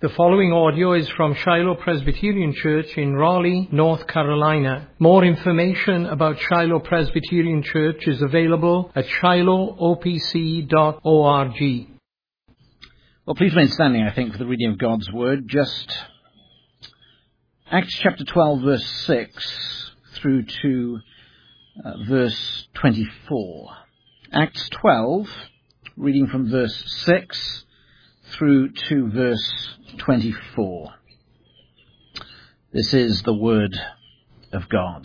The following audio is from Shiloh Presbyterian Church in Raleigh, North Carolina. More information about Shiloh Presbyterian Church is available at shilohopc.org. Well, please remain standing, I think, for the reading of God's Word. Just Acts chapter 12, verse 6 through to verse 24. Acts 12, reading from verse 6 through to verse 24. This is the Word of God.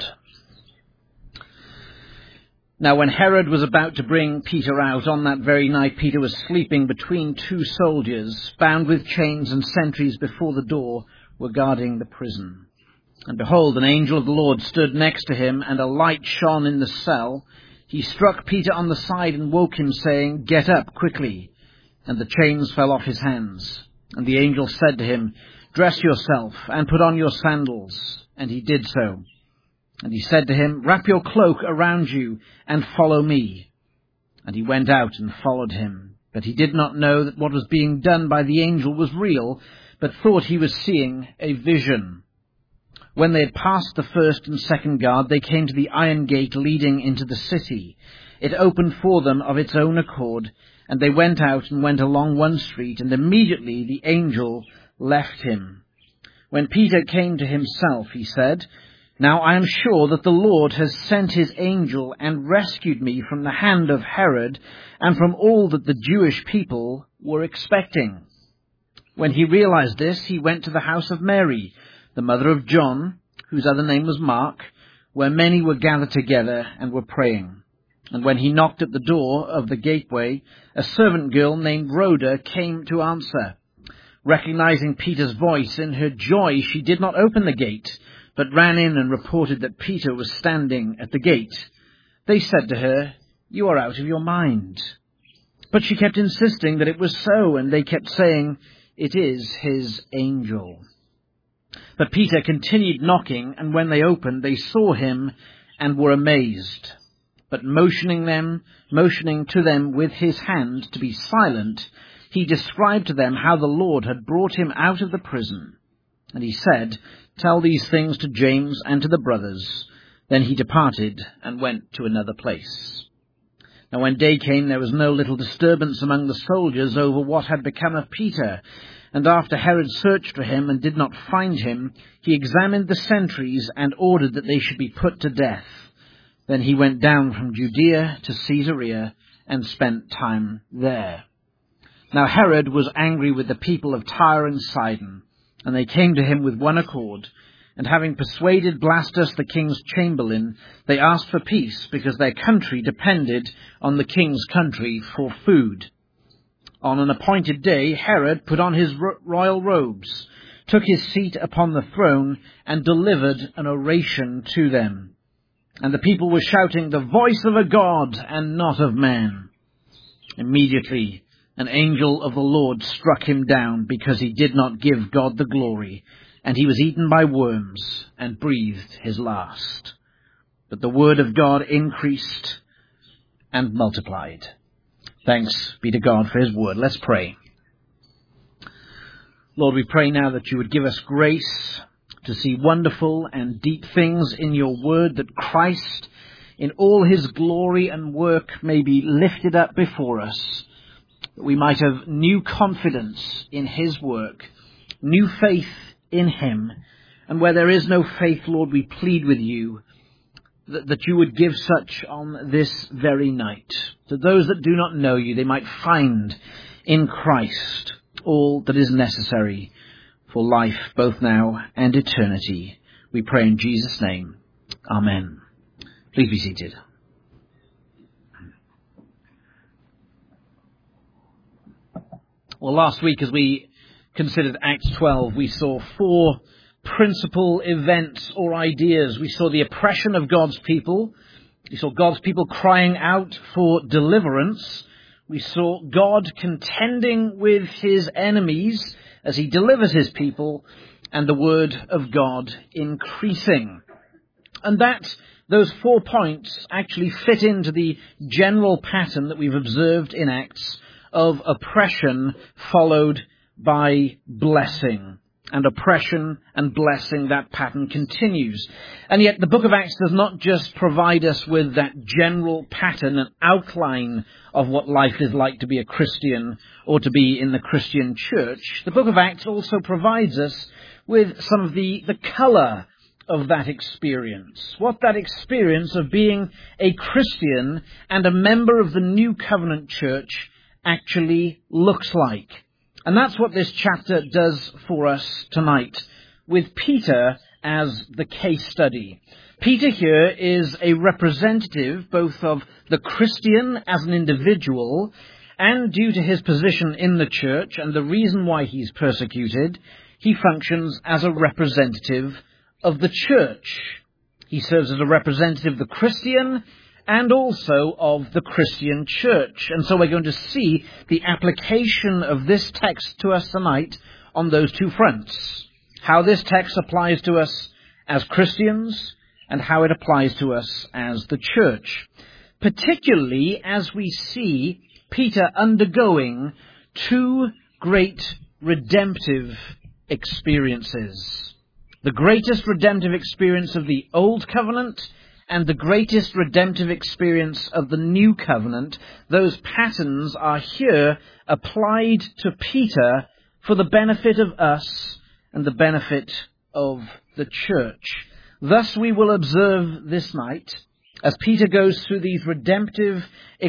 Now when Herod was about to bring Peter out, on that very night Peter was sleeping between two soldiers, bound with chains, and sentries before the door were guarding the prison. And behold, an angel of the Lord stood next to him, and a light shone in the cell. He struck Peter on the side and woke him, saying, "Get up quickly." And the chains fell off his hands. And the angel said to him, "Dress yourself and put on your sandals." And he did so. And he said to him, "Wrap your cloak around you and follow me." And he went out and followed him. But he did not know that what was being done by the angel was real, but thought he was seeing a vision. When they had passed the first and second guard, they came to the iron gate leading into the city. It opened for them of its own accord, and they went out and went along one street, and immediately the angel left him. When Peter came to himself, he said, "Now I am sure that the Lord has sent his angel and rescued me from the hand of Herod and from all that the Jewish people were expecting." When he realized this, he went to the house of Mary, the mother of John, whose other name was Mark, where many were gathered together and were praying. And when he knocked at the door of the gateway, a servant girl named Rhoda came to answer. Recognizing Peter's voice, in her joy she did not open the gate, but ran in and reported that Peter was standing at the gate. They said to her, "You are out of your mind." But she kept insisting that it was so, and they kept saying, "It is his angel." But Peter continued knocking, and when they opened, they saw him and were amazed. But motioning to them with his hand to be silent, he described to them how the Lord had brought him out of the prison. And he said, "Tell these things to James and to the brothers." Then he departed and went to another place. Now when day came, there was no little disturbance among the soldiers over what had become of Peter. And after Herod searched for him and did not find him, he examined the sentries and ordered that they should be put to death. Then he went down from Judea to Caesarea and spent time there. Now Herod was angry with the people of Tyre and Sidon, and they came to him with one accord. And having persuaded Blastus, the king's chamberlain, they asked for peace, because their country depended on the king's country for food. On an appointed day, Herod put on his royal robes, took his seat upon the throne, and delivered an oration to them. And the people were shouting, "The voice of a God and not of man." Immediately an angel of the Lord struck him down, because he did not give God the glory, and he was eaten by worms and breathed his last. But the word of God increased and multiplied. Thanks be to God for his word. Let's pray. Lord, we pray now that you would give us grace to see wonderful and deep things in your word, that Christ, in all his glory and work, may be lifted up before us, that we might have new confidence in his work, new faith in him. And where there is no faith, Lord, we plead with you that you would give such on this very night, that those that do not know you, they might find in Christ all that is necessary for life, both now and eternity. We pray in Jesus' name. Amen. Please be seated. Well, last week as we considered Acts 12, we saw four principal events or ideas. We saw the oppression of God's people. We saw God's people crying out for deliverance. We saw God contending with his enemies as he delivers his people, and the word of God increasing. And those 4 points actually fit into the general pattern that we've observed in Acts of oppression followed by blessing. And oppression and blessing, that pattern continues. And yet the book of Acts does not just provide us with that general pattern and outline of what life is like to be a Christian or to be in the Christian church. The book of Acts also provides us with some of the colour of that experience. What that experience of being a Christian and a member of the New Covenant church actually looks like. And that's what this chapter does for us tonight, with Peter as the case study. Peter here is a representative both of the Christian as an individual, and due to his position in the church and the reason why he's persecuted, he functions as a representative of the church. He serves as a representative of the Christian and also of the Christian church. And so we're going to see the application of this text to us tonight on those two fronts. How this text applies to us as Christians and how it applies to us as the church. Particularly as we see Peter undergoing two great redemptive experiences. The greatest redemptive experience of the Old Covenant and the greatest redemptive experience of the New Covenant. Those patterns are here applied to Peter for the benefit of us and the benefit of the church. Thus we will observe this night, as Peter goes through these redemptive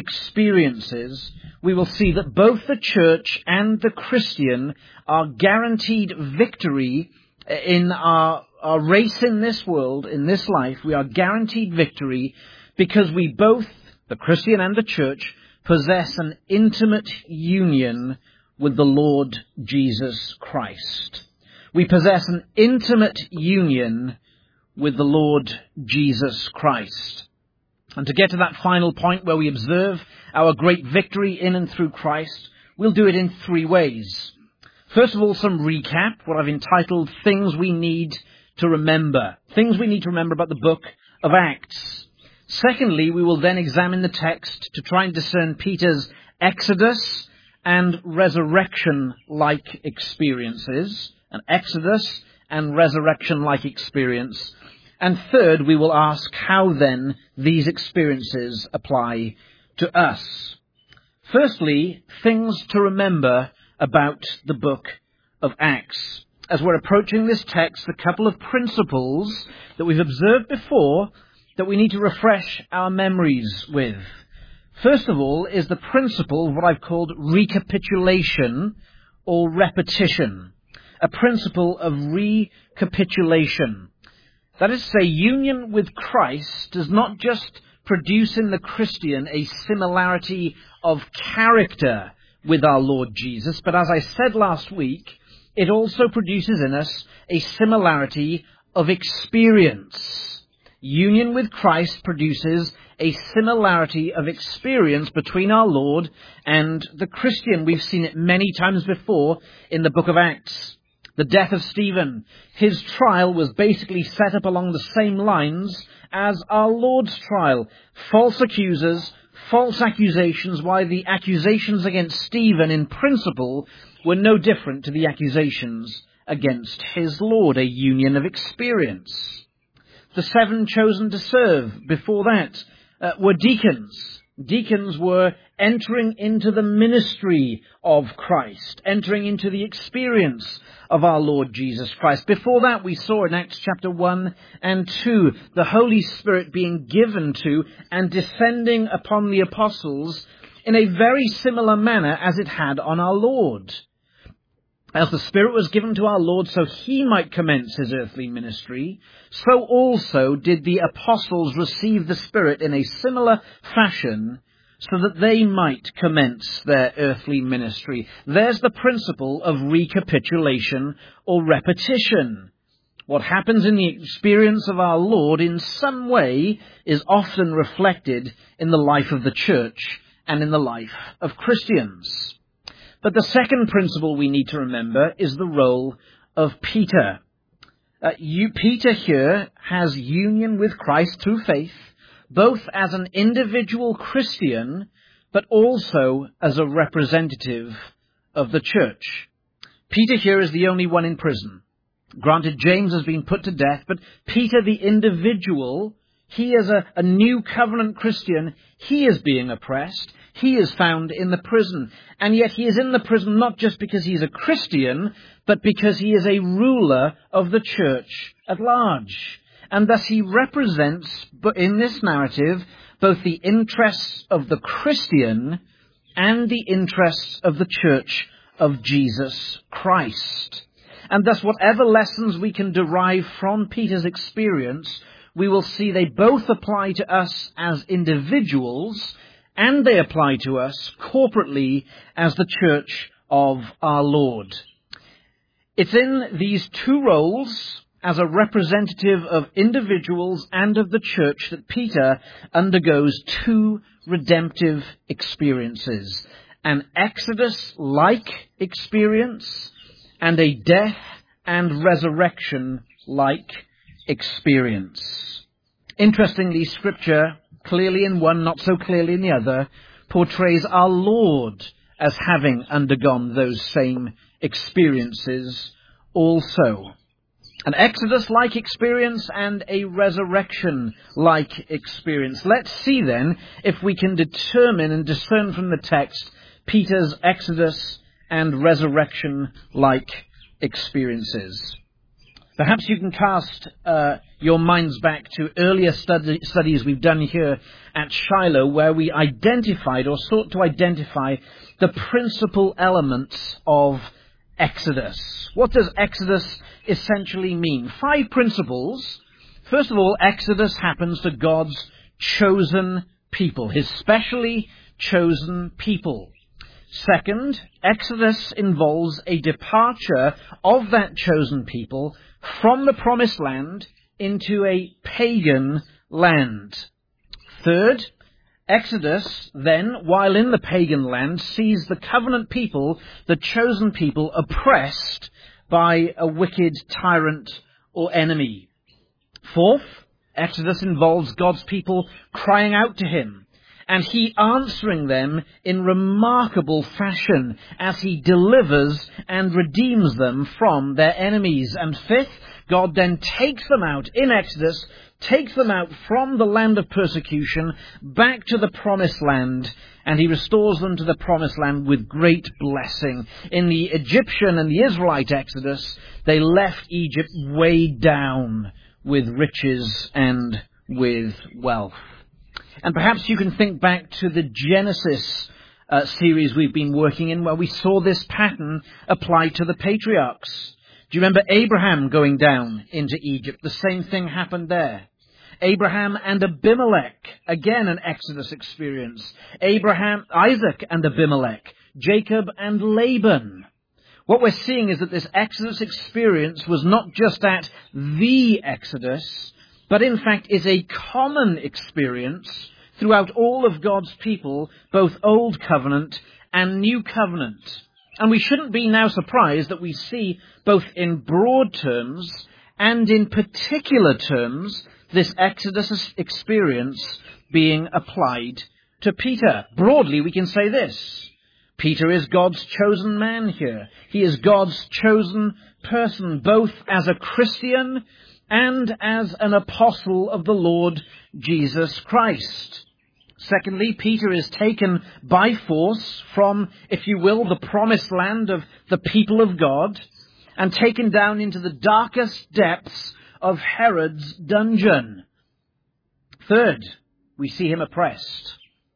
experiences, we will see that both the church and the Christian are guaranteed victory in our race in this world, in this life. We are guaranteed victory because we both, the Christian and the church, possess an intimate union with the Lord Jesus Christ. We possess an intimate union with the Lord Jesus Christ. And to get to that final point where we observe our great victory in and through Christ, we'll do it in three ways. First of all, some recap, what I've entitled Things We Need to Remember. Things we need to remember about the book of Acts. Secondly, we will then examine the text to try and discern Peter's Exodus and resurrection-like experiences. An Exodus and resurrection-like experience. And third, we will ask how then these experiences apply to us. Firstly, things to remember about the book of Acts. As we're approaching this text, a couple of principles that we've observed before that we need to refresh our memories with. First of all is the principle of what I've called recapitulation or repetition. A principle of recapitulation. That is to say, union with Christ does not just produce in the Christian a similarity of character with our Lord Jesus, but as I said last week, it also produces in us a similarity of experience. Union with Christ produces a similarity of experience between our Lord and the Christian. We've seen it many times before in the book of Acts. The death of Stephen, his trial was basically set up along the same lines as our Lord's trial. False accusers, false accusations, while the accusations against Stephen in principle were no different to the accusations against his Lord, a union of experience. The 7 chosen to serve before that were deacons. Deacons were entering into the ministry of Christ, entering into the experience of our Lord Jesus Christ. Before that, we saw in Acts chapter 1 and 2, the Holy Spirit being given to and descending upon the apostles in a very similar manner as it had on our Lord. As the Spirit was given to our Lord so he might commence his earthly ministry, so also did the apostles receive the Spirit in a similar fashion so that they might commence their earthly ministry. There's the principle of recapitulation or repetition. What happens in the experience of our Lord in some way is often reflected in the life of the church and in the life of Christians. But the second principle we need to remember is the role of Peter. Peter here has union with Christ through faith, both as an individual Christian, but also as a representative of the church. Peter here is the only one in prison. Granted, James has been put to death, but Peter, the individual, he is a new covenant Christian. He is being oppressed. He is found in the prison. And yet he is in the prison not just because he's a Christian, but because he is a ruler of the church at large. And thus he represents, in this narrative, both the interests of the Christian and the interests of the church of Jesus Christ. And thus whatever lessons we can derive from Peter's experience, we will see they both apply to us as individuals, and they apply to us corporately as the church of our Lord. It's in these two roles, as a representative of individuals and of the church, that Peter undergoes two redemptive experiences. An Exodus-like experience and a death and resurrection-like experience. Interestingly, Scripture, clearly in one, not so clearly in the other, portrays our Lord as having undergone those same experiences also. An Exodus-like experience and a resurrection-like experience. Let's see then if we can determine and discern from the text Peter's Exodus and resurrection-like experiences. Perhaps you can cast your minds back to earlier studies we've done here at Shiloh, where we identified or sought to identify the principal elements of Exodus. What does Exodus essentially mean? 5 principles. First of all, Exodus happens to God's chosen people, his specially chosen people. Second, Exodus involves a departure of that chosen people from the promised land into a pagan land. Third, Exodus then, while in the pagan land, sees the covenant people, the chosen people, oppressed by a wicked tyrant or enemy. Fourth, Exodus involves God's people crying out to him, and he answering them in remarkable fashion as he delivers and redeems them from their enemies. And fifth, God then takes them out in Exodus, takes them out from the land of persecution back to the promised land, and he restores them to the promised land with great blessing. In the Egyptian and the Israelite Exodus, they left Egypt weighed down with riches and with wealth. And perhaps you can think back to the Genesis series we've been working in, where we saw this pattern applied to the patriarchs. Do you remember Abraham going down into Egypt? The same thing happened there. Abraham and Abimelech, again an Exodus experience. Isaac and Abimelech, Jacob and Laban. What we're seeing is that this Exodus experience was not just at the Exodus, but in fact is a common experience throughout all of God's people, both Old Covenant and New Covenant. And we shouldn't be now surprised that we see, both in broad terms and in particular terms, this Exodus experience being applied to Peter. Broadly, we can say this: Peter is God's chosen man here. He is God's chosen person, both as a Christian and as an apostle of the Lord Jesus Christ. Secondly, Peter is taken by force from, if you will, the promised land of the people of God, and taken down into the darkest depths of Herod's dungeon. Third, we see him oppressed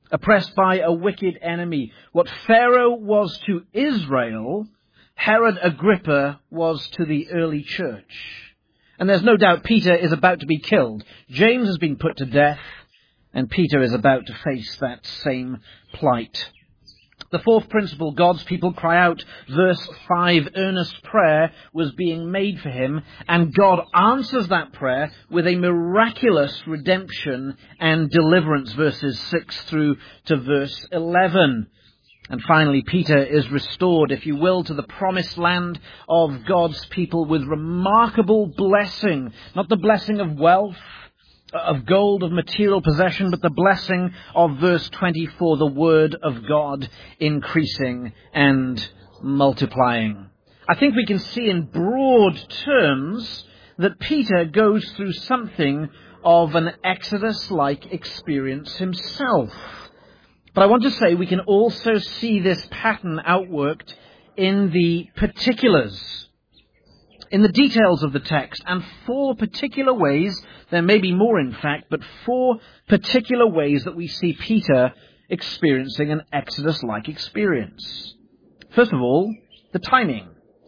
by a wicked enemy. What Pharaoh was to Israel, Herod Agrippa was to the early church. And there's no doubt Peter is about to be killed. James has been put to death, and Peter is about to face that same plight. The fourth principle, God's people cry out. Verse 5, earnest prayer was being made for him, and God answers that prayer with a miraculous redemption and deliverance, verses 6 through to verse 11. And finally, Peter is restored, if you will, to the promised land of God's people with remarkable blessing. Not the blessing of wealth, of gold, of material possession, but the blessing of verse 24, the word of God increasing and multiplying. I think we can see in broad terms that Peter goes through something of an Exodus-like experience himself. But I want to say we can also see this pattern outworked in the particulars, in the details of the text, and 4 particular ways, there may be more in fact, but 4 particular ways that we see Peter experiencing an Exodus-like experience. First of all, the timing.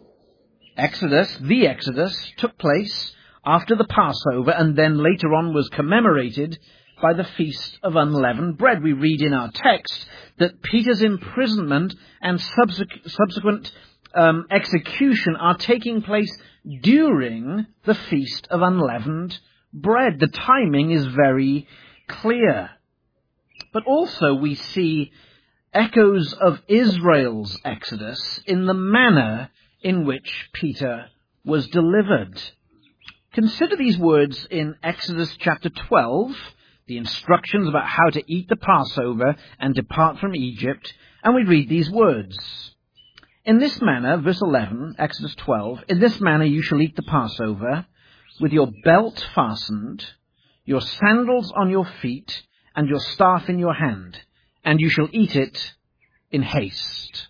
The Exodus, took place after the Passover and then later on was commemorated by the Feast of Unleavened Bread. We read in our text that Peter's imprisonment and subsequent execution are taking place during the Feast of Unleavened Bread. The timing is very clear. But also we see echoes of Israel's Exodus in the manner in which Peter was delivered. Consider these words in Exodus chapter 12, the instructions about how to eat the Passover and depart from Egypt, and we read these words. In this manner, verse 11, Exodus 12, in this manner you shall eat the Passover, with your belt fastened, your sandals on your feet, and your staff in your hand, and you shall eat it in haste.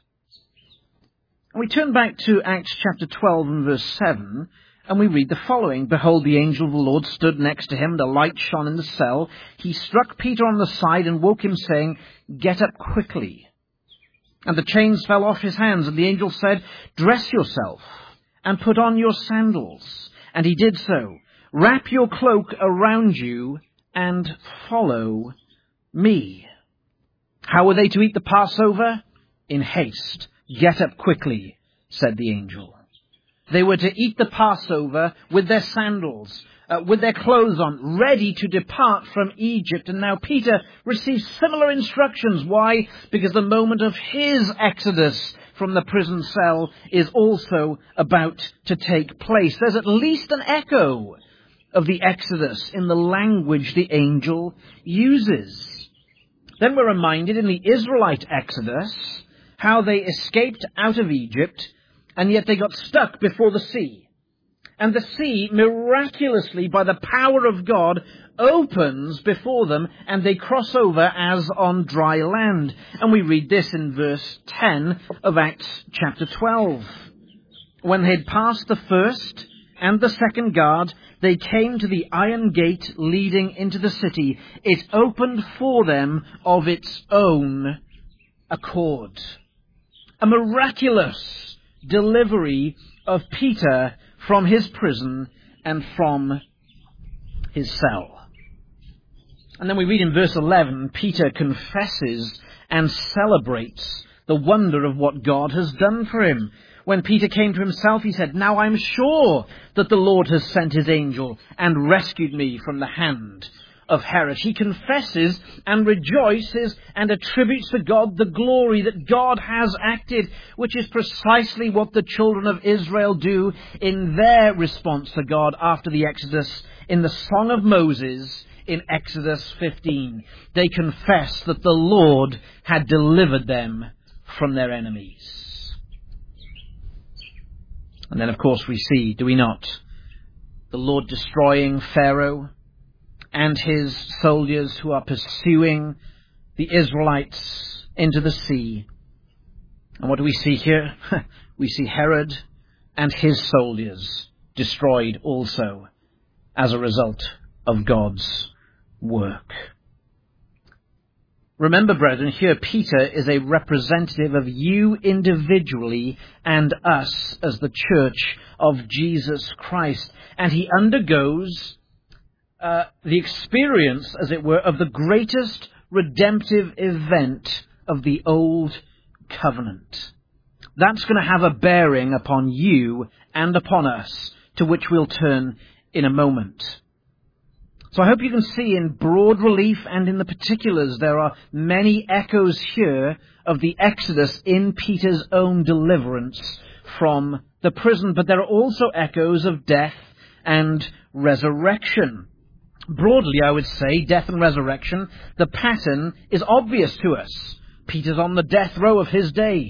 And we turn back to Acts chapter 12 and verse 7, and we read the following. Behold, the angel of the Lord stood next to him, the light shone in the cell. He struck Peter on the side and woke him, saying, Get up quickly. And the chains fell off his hands, and the angel said, Dress yourself, and put on your sandals. And he did so. Wrap your cloak around you, and follow me. How were they to eat the Passover? In haste. Get up quickly, said the angel. They were to eat the Passover with their sandals, with their clothes on, ready to depart from Egypt. And now Peter receives similar instructions. Why? Because the moment of his exodus from the prison cell is also about to take place. There's at least an echo of the Exodus in the language the angel uses. Then we're reminded in the Israelite Exodus how they escaped out of Egypt, and yet they got stuck before the sea. And the sea, miraculously, by the power of God, opens before them, and they cross over as on dry land. And we read this in verse 10 of Acts chapter 12. When they had passed the first and the second guard, they came to the iron gate leading into the city. It opened for them of its own accord. A miraculous delivery of Peter from his prison and from his cell. And then we read in verse 11, Peter confesses and celebrates the wonder of what God has done for him. When Peter came to himself, he said, Now I'm sure that the Lord has sent his angel and rescued me from the hand of Herod. He confesses and rejoices and attributes to God the glory that God has acted, which is precisely what the children of Israel do in their response to God after the Exodus in the Song of Moses in Exodus 15. They confess that the Lord had delivered them from their enemies. And then, of course, we see, do we not, the Lord destroying Pharaoh and his soldiers who are pursuing the Israelites into the sea. And what do we see here? We see Herod and his soldiers destroyed also as a result of God's work. Remember, brethren, here Peter is a representative of you individually and us as the church of Jesus Christ. And he undergoes the experience, as it were, of the greatest redemptive event of the Old Covenant. That's going to have a bearing upon you and upon us, to which we'll turn in a moment. So I hope you can see in broad relief and in the particulars there are many echoes here of the Exodus in Peter's own deliverance from the prison. But there are also echoes of death and resurrection. Broadly, I would say, death and resurrection, the pattern is obvious to us. Peter's on the death row of his day.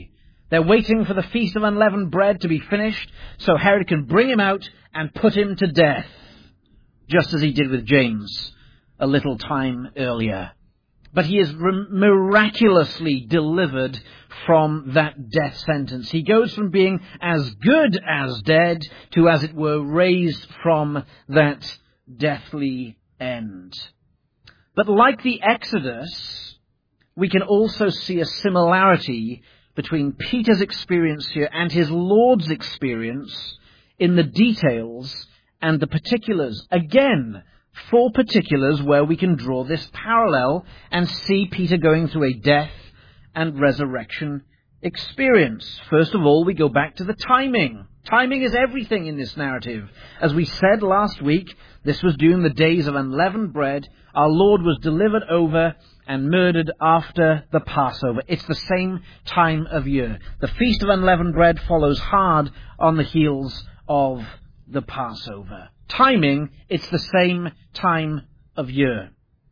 They're waiting for the Feast of Unleavened Bread to be finished so Herod can bring him out and put him to death, just as he did with James a little time earlier. But he is miraculously delivered from that death sentence. He goes from being as good as dead to, as it were, raised from that deathly end. But like the Exodus, we can also see a similarity between Peter's experience here and his Lord's experience in the details and the particulars. Again, 4 particulars where we can draw this parallel and see Peter going through a death and resurrection experience. First of all, we go back to the timing. Timing is everything in this narrative. As we said last week, this was during the days of unleavened bread. Our Lord was delivered over and murdered after the Passover. It's the same time of year. The Feast of Unleavened Bread follows hard on the heels of the Passover. Timing, it's the same time of year.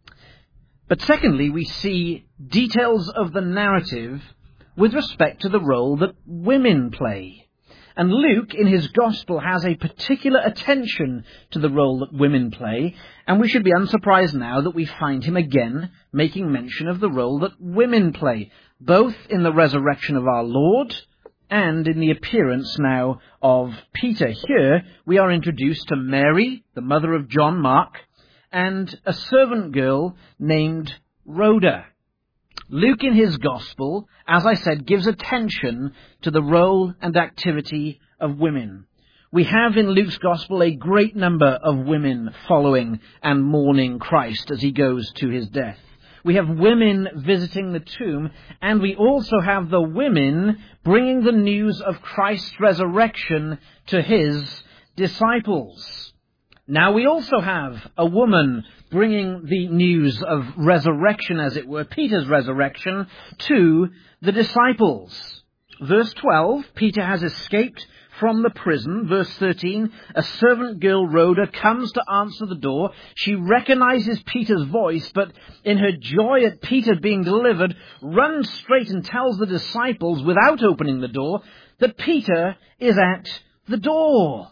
But secondly, we see details of the narrative with respect to the role that women play. And Luke, in his Gospel, has a particular attention to the role that women play, and we should be unsurprised now that we find him again making mention of the role that women play, both in the resurrection of our Lord and in the appearance now of Peter. Here we are introduced to Mary, the mother of John Mark, and a servant girl named Rhoda. Luke in his Gospel, as I said, gives attention to the role and activity of women. We have in Luke's Gospel a great number of women following and mourning Christ as he goes to his death. We have women visiting the tomb, and we also have the women bringing the news of Christ's resurrection to his disciples. Now we also have a woman bringing the news of resurrection, as it were, Peter's resurrection, to the disciples. Verse 12, Peter has escaped from the prison. Verse 13, a servant girl, Rhoda, comes to answer the door. She recognizes Peter's voice, but in her joy at Peter being delivered, runs straight and tells the disciples, without opening the door, that Peter is at the door.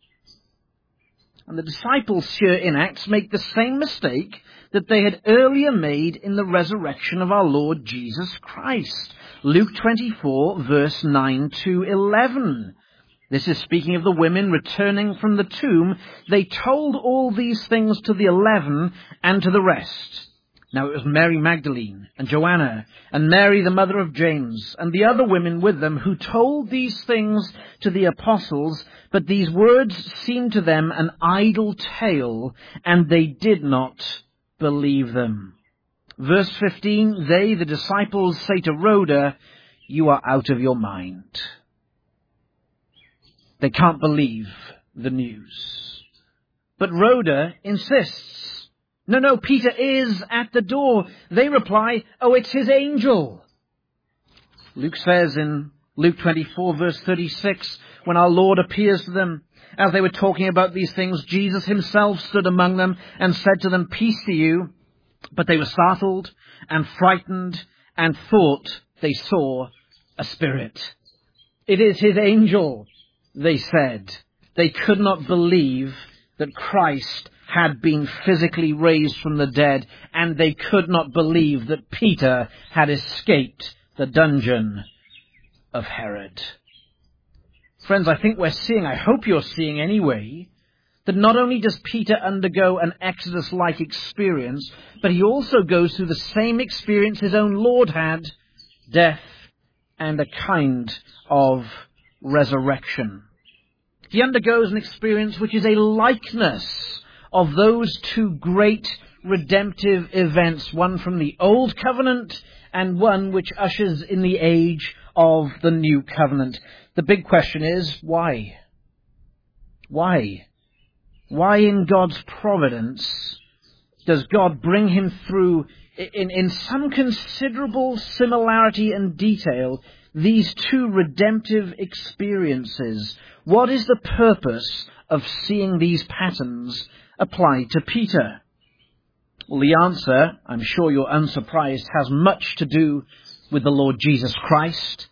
And the disciples here in Acts make the same mistake that they had earlier made in the resurrection of our Lord Jesus Christ. Luke 24, verse 9 to 11. This is speaking of the women returning from the tomb. They told all these things to the 11 and to the rest. Now it was Mary Magdalene and Joanna and Mary the mother of James and the other women with them who told these things to the apostles, but these words seemed to them an idle tale, and they did not believe them. Verse 15, they, the disciples, say to Rhoda, you are out of your mind. They can't believe the news. But Rhoda insists. No, Peter is at the door. They reply, oh, it's his angel. Luke says in Luke 24, verse 36, when our Lord appears to them, as they were talking about these things, Jesus himself stood among them and said to them, peace to you. But they were startled and frightened and thought they saw a spirit. It is his angel, they said. They could not believe that Christ had been physically raised from the dead, and they could not believe that Peter had escaped the dungeon of Herod. Friends, I think we're seeing, I hope you're seeing anyway, that not only does Peter undergo an Exodus-like experience, but he also goes through the same experience his own Lord had, death and a kind of resurrection. He undergoes an experience which is a likeness of those two great redemptive events, one from the Old Covenant and one which ushers in the age of the New Covenant. The big question is, why? Why? Why in God's providence does God bring him through, in some considerable similarity and detail, these two redemptive experiences? What is the purpose of seeing these patterns applied to Peter? Well, the answer, I'm sure you're unsurprised, has much to do with the Lord Jesus Christ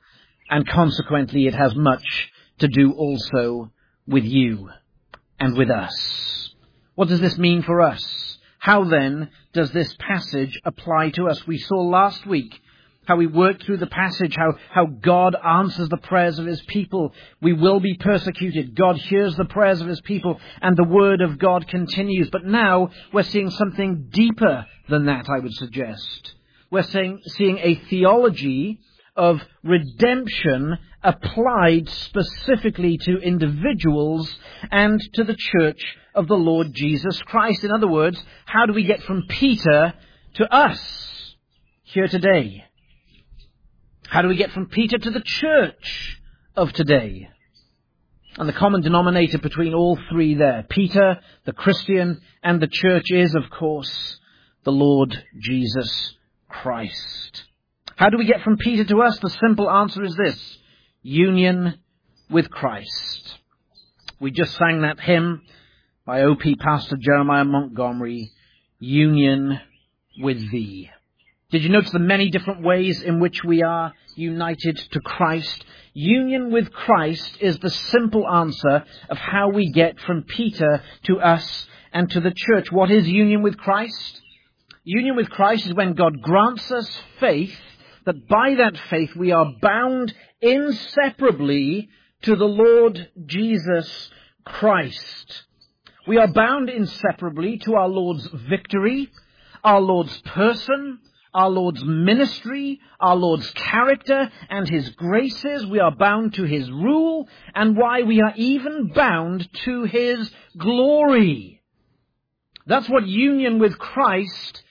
And consequently, it has much to do also with you and with us. What does this mean for us? How then does this passage apply to us? We saw last week how we worked through the passage, how God answers the prayers of his people. We will be persecuted. God hears the prayers of his people, and the word of God continues. But now we're seeing something deeper than that, I would suggest. We're seeing a theology of redemption applied specifically to individuals and to the church of the Lord Jesus Christ. In other words, how do we get from Peter to us here today? How do we get from Peter to the church of today? And the common denominator between all three there, Peter, the Christian, and the church is, of course, the Lord Jesus Christ. How do we get from Peter to us? The simple answer is this: union with Christ. We just sang that hymn by O.P. Pastor Jeremiah Montgomery, Union with Thee. Did you notice the many different ways in which we are united to Christ? Union with Christ is the simple answer of how we get from Peter to us and to the church. What is union with Christ? Union with Christ is when God grants us faith, that by that faith we are bound inseparably to the Lord Jesus Christ. We are bound inseparably to our Lord's victory, our Lord's person, our Lord's ministry, our Lord's character, and his graces. We are bound to his rule, and why we are even bound to his glory. That's what union with Christ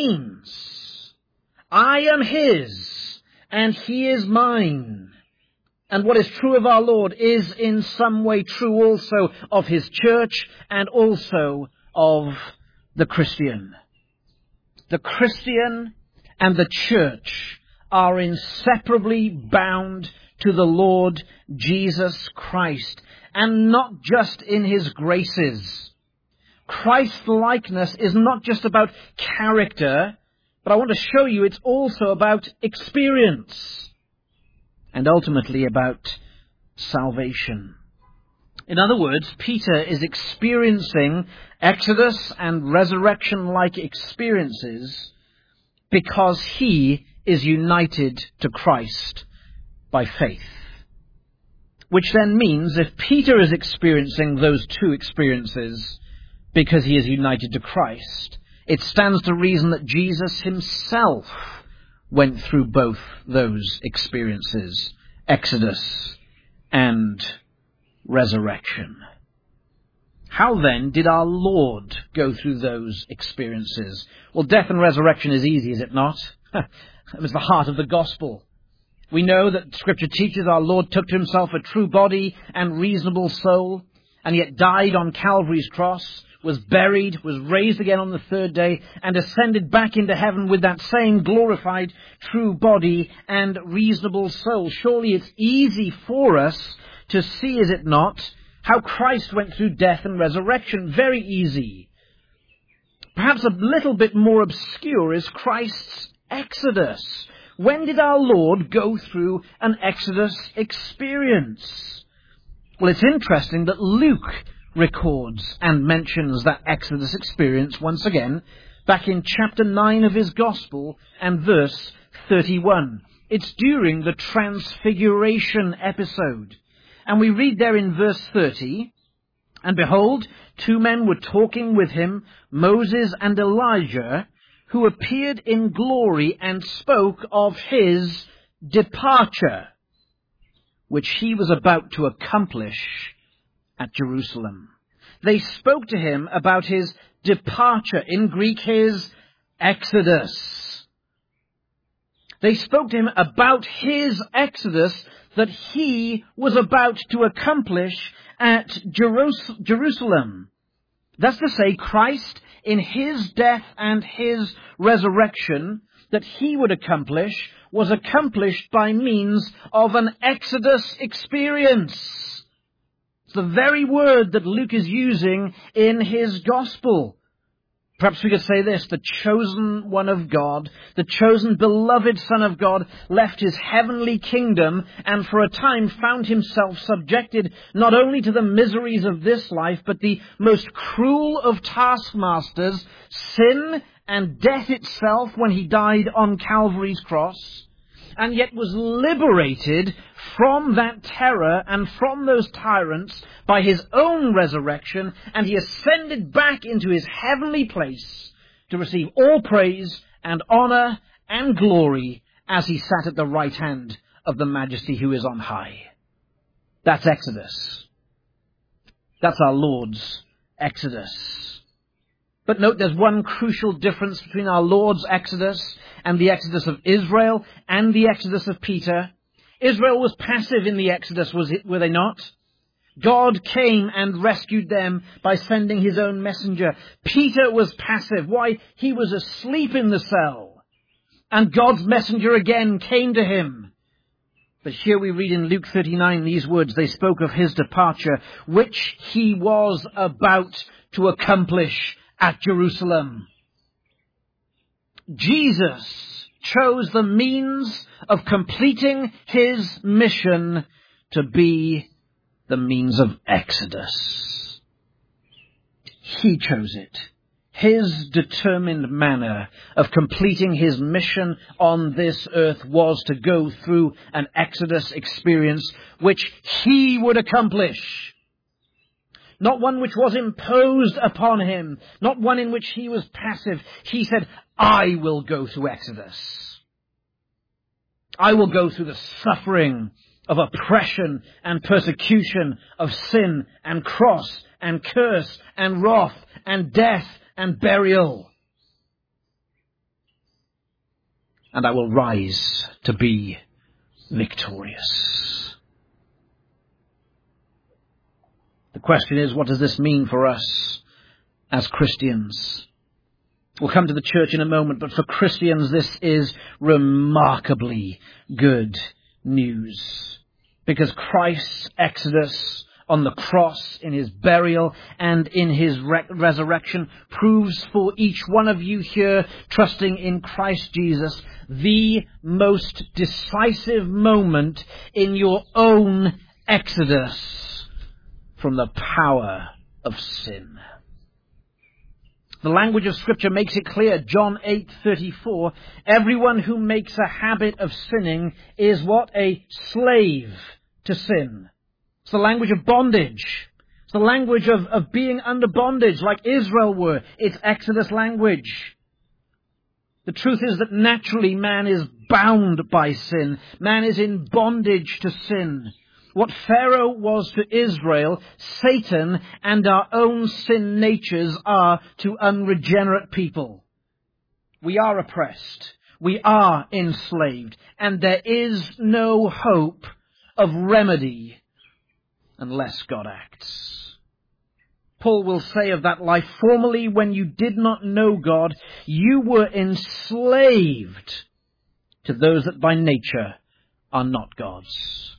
means. I am his, and he is mine. And what is true of our Lord is in some way true also of his church and also of the Christian. The Christian and the church are inseparably bound to the Lord Jesus Christ, and not just in his graces. Christ-likeness is not just about character, but I want to show you it's also about experience, and ultimately about salvation. In other words, Peter is experiencing Exodus and resurrection-like experiences because he is united to Christ by faith. Which then means if Peter is experiencing those two experiences because he is united to Christ, it stands to reason that Jesus himself went through both those experiences, Exodus and resurrection. How then did our Lord go through those experiences? Well, death and resurrection is easy, is it not? It was the heart of the gospel. We know that Scripture teaches our Lord took to himself a true body and reasonable soul, and yet died on Calvary's cross, was buried, was raised again on the third day, and ascended back into heaven with that same glorified true body and reasonable soul. Surely it's easy for us to see, is it not, how Christ went through death and resurrection. Very easy. Perhaps a little bit more obscure is Christ's Exodus. When did our Lord go through an Exodus experience? Well, it's interesting that Luke records and mentions that Exodus experience once again back in chapter 9 of his Gospel and verse 31. It's during the Transfiguration episode. And we read there in verse 30, "And behold, two men were talking with him, Moses and Elijah, who appeared in glory and spoke of his departure, which he was about to accomplish at Jerusalem." They spoke to him about his departure, in Greek his exodus. They spoke to him about his exodus that he was about to accomplish at Jerusalem. That's to say, Christ, in his death and his resurrection, that he would accomplish, was accomplished by means of an Exodus experience. It's the very word that Luke is using in his Gospel. Perhaps we could say this: the chosen one of God, the chosen beloved Son of God, left his heavenly kingdom and for a time found himself subjected not only to the miseries of this life, but the most cruel of taskmasters, sin and death itself, when he died on Calvary's cross, and yet was liberated from that terror and from those tyrants by his own resurrection, and he ascended back into his heavenly place to receive all praise and honor and glory as he sat at the right hand of the Majesty who is on high. That's Exodus. That's our Lord's Exodus. But note, there's one crucial difference between our Lord's Exodus and the Exodus of Israel and the Exodus of Peter. Israel was passive in the Exodus, were they not? God came and rescued them by sending his own messenger. Peter was passive. Why? He was asleep in the cell. And God's messenger again came to him. But here we read in Luke 39 these words: they spoke of his departure, which he was about to accomplish at Jerusalem. Jesus chose the means of completing his mission to be the means of Exodus. He chose it. His determined manner of completing his mission on this earth was to go through an Exodus experience which he would accomplish. Not one which was imposed upon him, not one in which he was passive. He said, I will go through Exodus. I will go through the suffering of oppression and persecution, of sin and cross and curse and wrath and death and burial. And I will rise to be victorious. The question is, what does this mean for us as Christians? We'll come to the church in a moment, but for Christians this is remarkably good news. Because Christ's exodus on the cross, in his burial and in his resurrection, proves for each one of you here trusting in Christ Jesus the most decisive moment in your own exodus from the power of sin. The language of Scripture makes it clear. John 8:34, everyone who makes a habit of sinning is what? A slave to sin. It's the language of bondage. It's the language of being under bondage like Israel were. It's Exodus language. The truth is that naturally man is bound by sin. Man is in bondage to sin. What Pharaoh was to Israel, Satan and our own sin natures are to unregenerate people. We are oppressed. We are enslaved. And there is no hope of remedy unless God acts. Paul will say of that life, formerly when you did not know God, you were enslaved to those that by nature are not God's.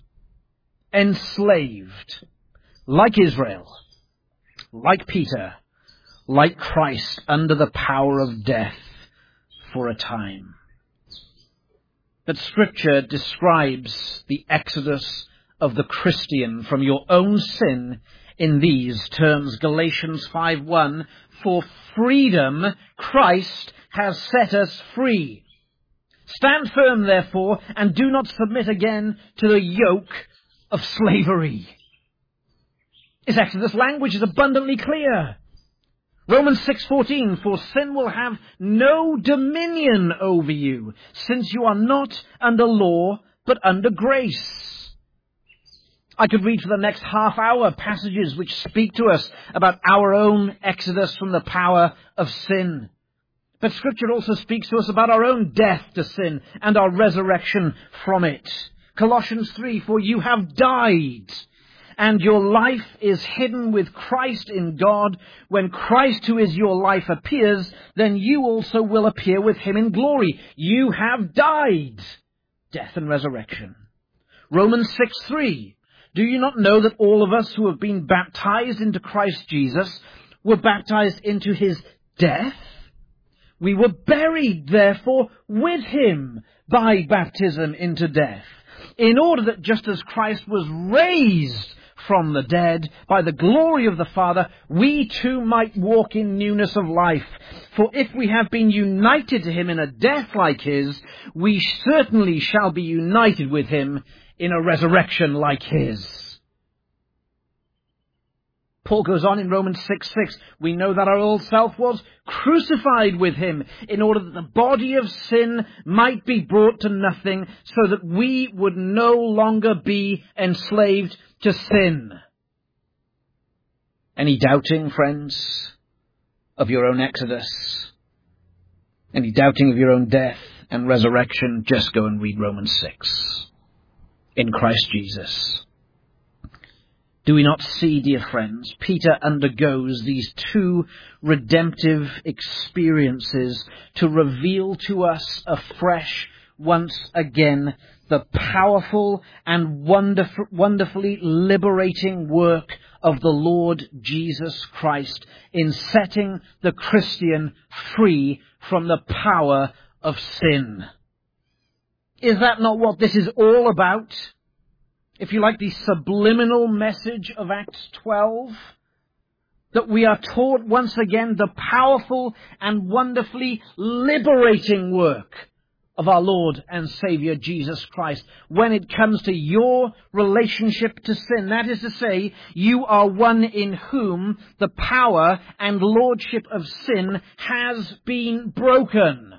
Enslaved, like Israel, like Peter, like Christ, under the power of death for a time. But Scripture describes the exodus of the Christian from your own sin in these terms. Galatians 5:1, for freedom Christ has set us free. Stand firm, therefore, and do not submit again to the yoke of slavery. His Exodus language is abundantly clear. Romans 6:14, for sin will have no dominion over you, since you are not under law, but under grace. I could read for the next half hour passages which speak to us about our own exodus from the power of sin. But Scripture also speaks to us about our own death to sin and our resurrection from it. Colossians 3, for you have died, and your life is hidden with Christ in God. When Christ, who is your life, appears, then you also will appear with him in glory. You have died. Death and resurrection. Romans 6:3, do you not know that all of us who have been baptized into Christ Jesus were baptized into his death? We were buried, therefore, with him by baptism into death, in order that just as Christ was raised from the dead by the glory of the Father, we too might walk in newness of life. For if we have been united to him in a death like his, we certainly shall be united with him in a resurrection like his. Paul goes on in Romans 6:6, we know that our old self was crucified with him in order that the body of sin might be brought to nothing, so that we would no longer be enslaved to sin. Any doubting, friends, of your own exodus? Any doubting of your own death and resurrection? Just go and read Romans 6. In Christ Jesus. Do we not see, dear friends, Peter undergoes these two redemptive experiences to reveal to us afresh, once again, the powerful and wonderfully liberating work of the Lord Jesus Christ in setting the Christian free from the power of sin. Is that not what this is all about? If you like, the subliminal message of Acts 12, that we are taught once again the powerful and wonderfully liberating work of our Lord and Saviour Jesus Christ when it comes to your relationship to sin. That is to say, you are one in whom the power and lordship of sin has been broken.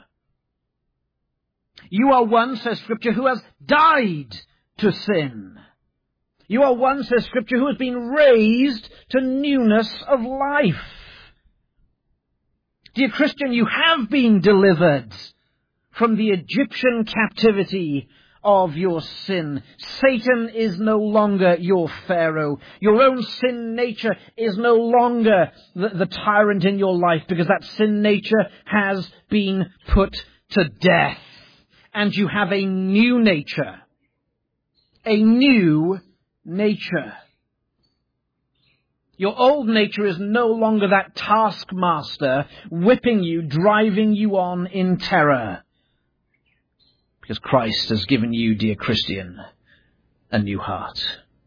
You are one, says Scripture, who has died to sin. You are one, says Scripture, who has been raised to newness of life. Dear Christian, you have been delivered from the Egyptian captivity of your sin. Satan is no longer your Pharaoh. Your own sin nature is no longer the tyrant in your life, because that sin nature has been put to death. And you have a new nature. A new nature. Your old nature is no longer that taskmaster whipping you, driving you on in terror. Because Christ has given you, dear Christian, a new heart.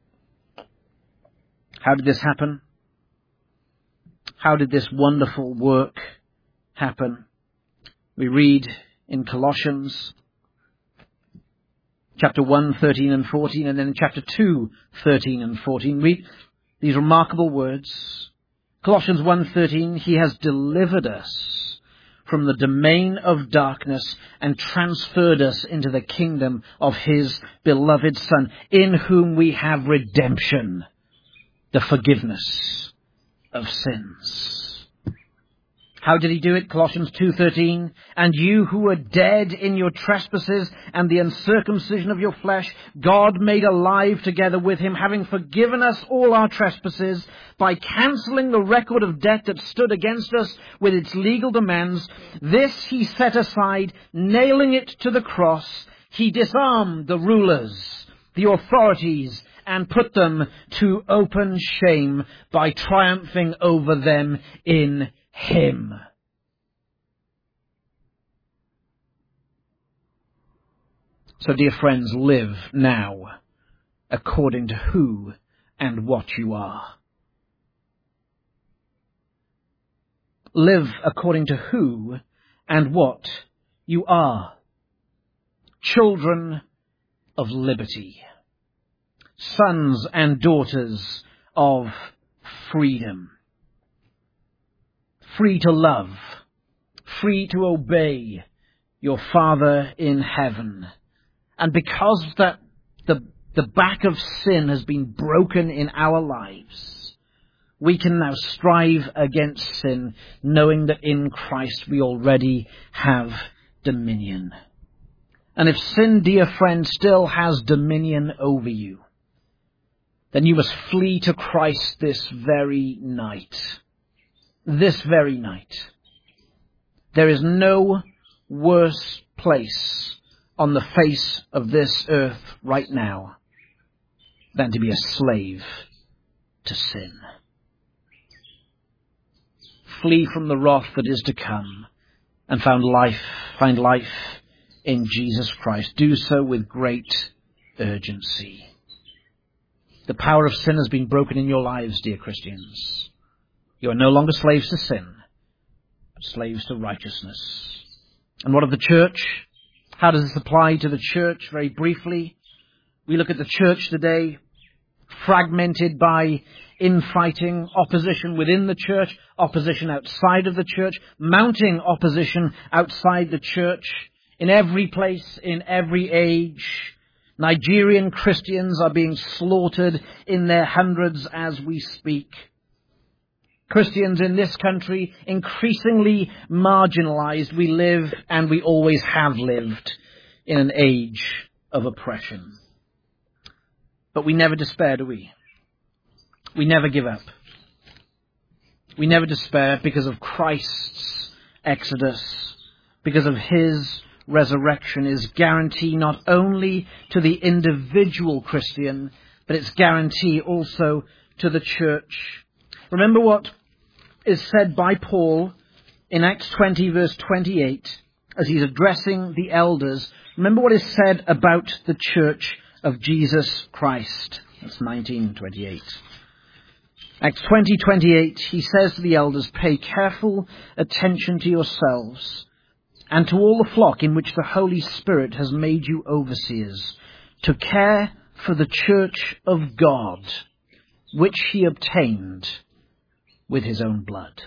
How did this happen? How did this wonderful work happen? We read in Colossians chapter 1, 13 and 14, and then in chapter 2, 13 and 14. Read these remarkable words. Colossians 1:13, he has delivered us from the domain of darkness and transferred us into the kingdom of his beloved Son, in whom we have redemption, the forgiveness of sins. How did he do it? Colossians 2:13, and you who were dead in your trespasses and the uncircumcision of your flesh, God made alive together with him, having forgiven us all our trespasses by cancelling the record of debt that stood against us with its legal demands. This he set aside, nailing it to the cross. He disarmed the rulers, the authorities, and put them to open shame by triumphing over them in him. So, dear friends, live now according to who and what you are. Live according to who and what you are. Children of liberty. Sons and daughters of freedom. Free to love, free to obey your Father in heaven. And because that the back of sin has been broken in our lives, we can now strive against sin, knowing that in Christ we already have dominion. And if sin, dear friend, still has dominion over you, then you must flee to Christ this very night. This very night. There is no worse place on the face of this earth right now than to be a slave to sin. Flee from the wrath that is to come and find life in Jesus Christ. Do so with great urgency. The power of sin has been broken in your lives, dear Christians. You are no longer slaves to sin, but slaves to righteousness. And what of the church? How does this apply to the church? Very briefly, we look at the church today, fragmented by infighting, opposition within the church, opposition outside of the church, mounting opposition outside the church, in every place, in every age. Nigerian Christians are being slaughtered in their hundreds as we speak. Christians in this country, increasingly marginalized. We live, and we always have lived, in an age of oppression. But we never despair, do we? We never give up. We never despair because of Christ's exodus, because of his resurrection, is guarantee not only to the individual Christian, but it's guarantee also to the church. Remember what is said by Paul in Acts 20 verse 28 as he's addressing the elders. Remember what is said about the church of Jesus Christ. That's 19:28. Acts 20:28, he says to the elders, "Pay careful attention to yourselves and to all the flock in which the Holy Spirit has made you overseers, to care for the church of God, which he obtained with his own blood."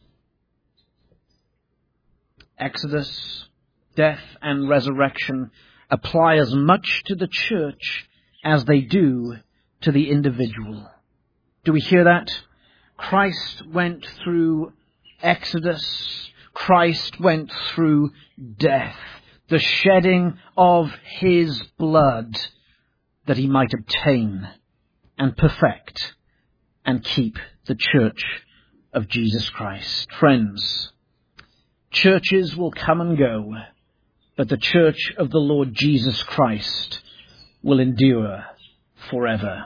Exodus, death, and resurrection apply as much to the church as they do to the individual. Do we hear that? Christ went through Exodus. Christ went through death, the shedding of his blood, that he might obtain and perfect and keep the church of Jesus Christ. Friends, churches will come and go, but the church of the Lord Jesus Christ will endure forever.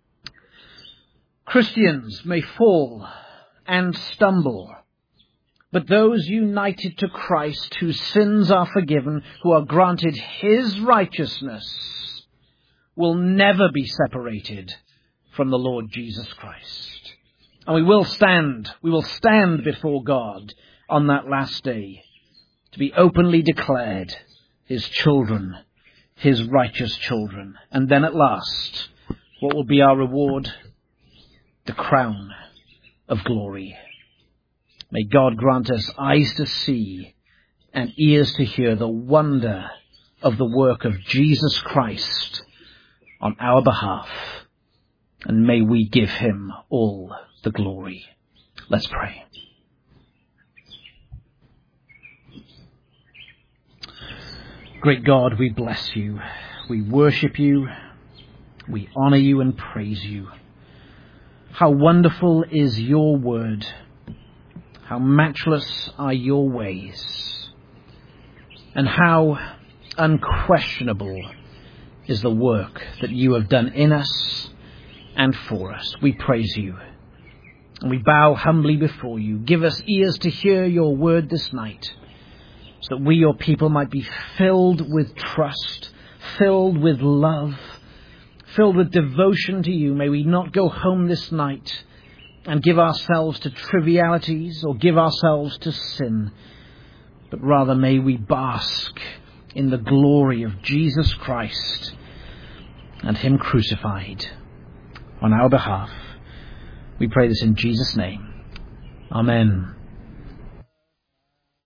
Christians may fall and stumble, but those united to Christ, whose sins are forgiven, who are granted his righteousness, will never be separated from the Lord Jesus Christ. And we will stand before God on that last day to be openly declared his children, his righteous children. And then at last, what will be our reward? The crown of glory. May God grant us eyes to see and ears to hear the wonder of the work of Jesus Christ on our behalf. And may we give him all the glory. Let's pray. Great God, we bless you. We worship you. We honor you and praise you. How wonderful is your word. How matchless are your ways. And how unquestionable is the work that you have done in us and for us. We praise you. And we bow humbly before you. Give us ears to hear your word this night, so that we, your people, might be filled with trust, filled with love, filled with devotion to you. May we not go home this night and give ourselves to trivialities or give ourselves to sin, but rather may we bask in the glory of Jesus Christ and him crucified on our behalf. We pray this in Jesus' name. Amen.